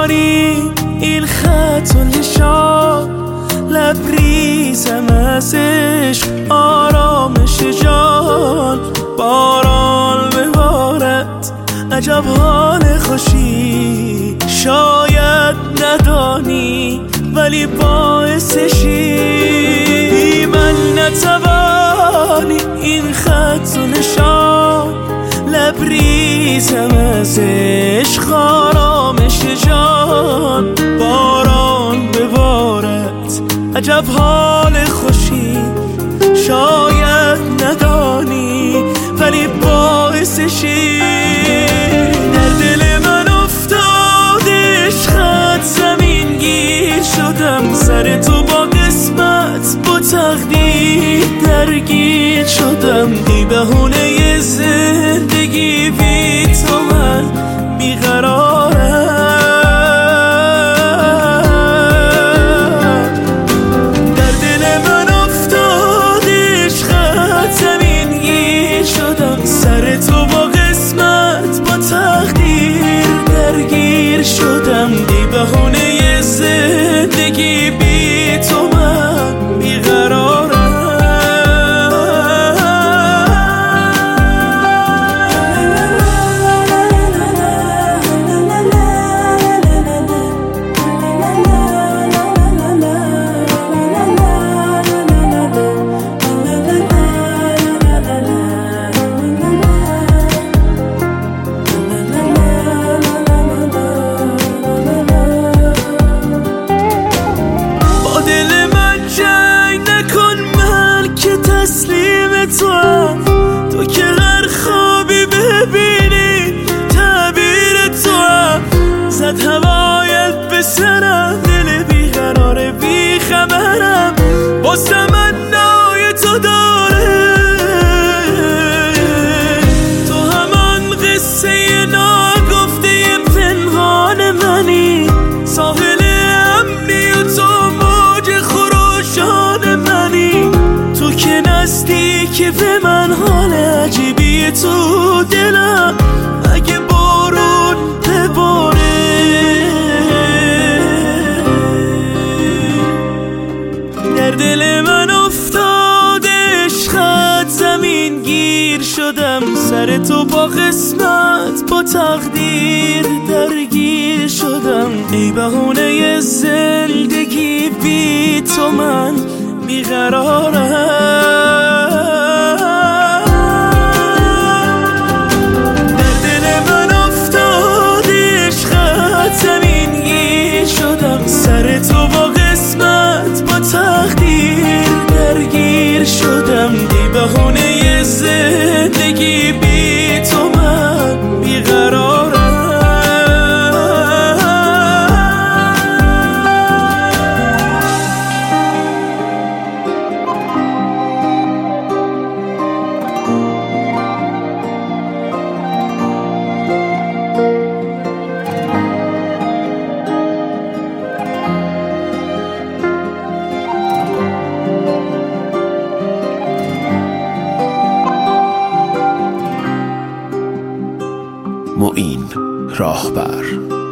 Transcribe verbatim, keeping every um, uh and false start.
ندانی این خط و نشان، لبریزم از عشق آرامش جان. باران ببارد عجب حال خوشی، شاید ندانی ولی باعثشی. من نتوانی این خط و نشان، لبریزم از عشق آرامش جان. باران ببارد عجب حال خوشی، شاید ندانی ولی باعثشی. در دل من افتاد عشقت زمین گیر شدم، سر تو با قسمت با تقدیر درگیر شدم. ای بهونه زندگی بی تو من بیقرارم. در دل من افتاد عشقت زمین گیر شدم، سر تو با قسمت با تقدیر درگیر شدم. ای بهونه زندگی بی تو من بیقرارم. تو که هر خوابی ببینی تعبیر تو هم، زد هوایت به سرم، دل بیقرار بیخبرم واسه من نای تو داره. تو همان قصه ناگفته پنهان منی، ساحل امنی و تو موج خروشان منی. تو که نزدیکی به من، حال عجیبی تو دلم اگه بارون بباره. در دل من افتاد عشقت زمین گیر شدم، سر تو با قسمت با تقدیر درگیر شدم. ای بهونه زندگی بی تو من بیقرارم. در دل من افتاد عشقت زمین گیر شدم، سر تو با قسمت با تقدیر درگیر شدم. ای بهونه زندگی بی تو من بیقرارم. معین راهبر.